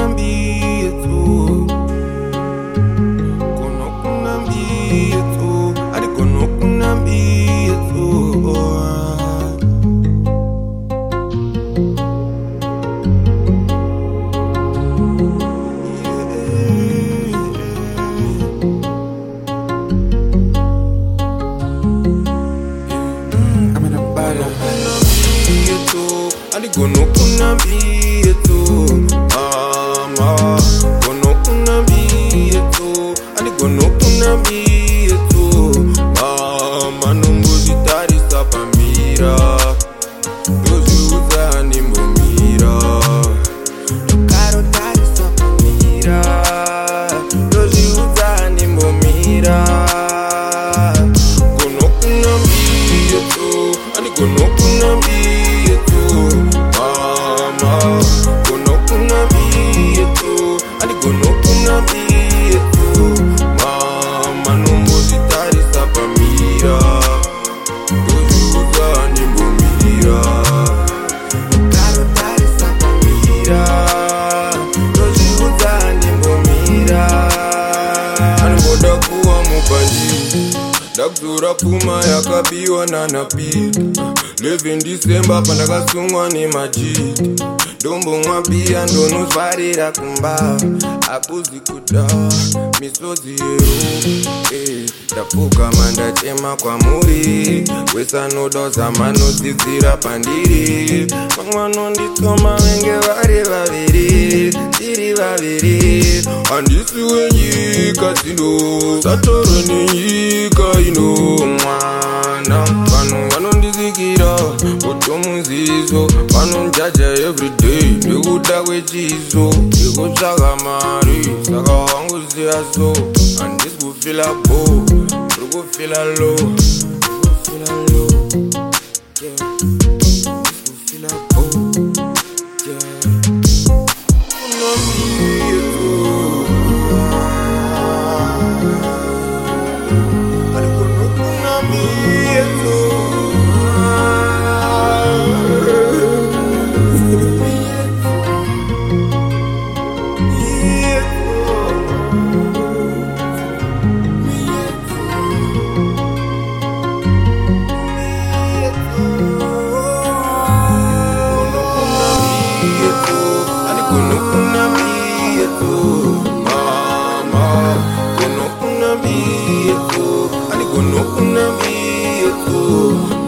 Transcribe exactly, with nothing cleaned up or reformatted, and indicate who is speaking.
Speaker 1: kunambia tu, kono kunambia tu, adi kono kunambia tu. Kono kunambia tu, mama. Kono kunambia tu, adi kono kunambia tu, mama. Nunguzi tari sapamira, dozi uza nimbomira. Karo tari sapamira, dozi uza nimbomira. Kono kunambia tu, adi kono kunambia tu, mama. Kono kunambia tu, adi kono kunambia tu, mama. Nunguzi tari sapamira, dozi uza nimbomira. Karo tari sapamira, dozi uza nimbomira. Anoboda kuwa mupanji, dakzura kuma yakabiwa na napi. Live in December pandakasungwa ni majid. Dombo mwabia ndonuzvarira kumba. Apuzi kuda misozi yeru, eh. Tapuka manda chema kwa muri, wesa nodoza manodzidzira pandiri. Mangwano nditoma wenge vari vaviri, tiri vaviri. Handisi wenyika zino, satoro nenyika ino. Mwana vanu vanondizikira kutomuzizo, vanonjaja everyday nekuda kwechizo, nekutsvaka mari saka wanguziyaso. Handisi kufila bo, uri kufila low, uri kufila low, yeah. Handisi kufila bo, yeah. Kunambia tu, adi kono kunambia tu. Kono kunambia tu, mama. Kono kunambia tu, adi kono kunambia tu.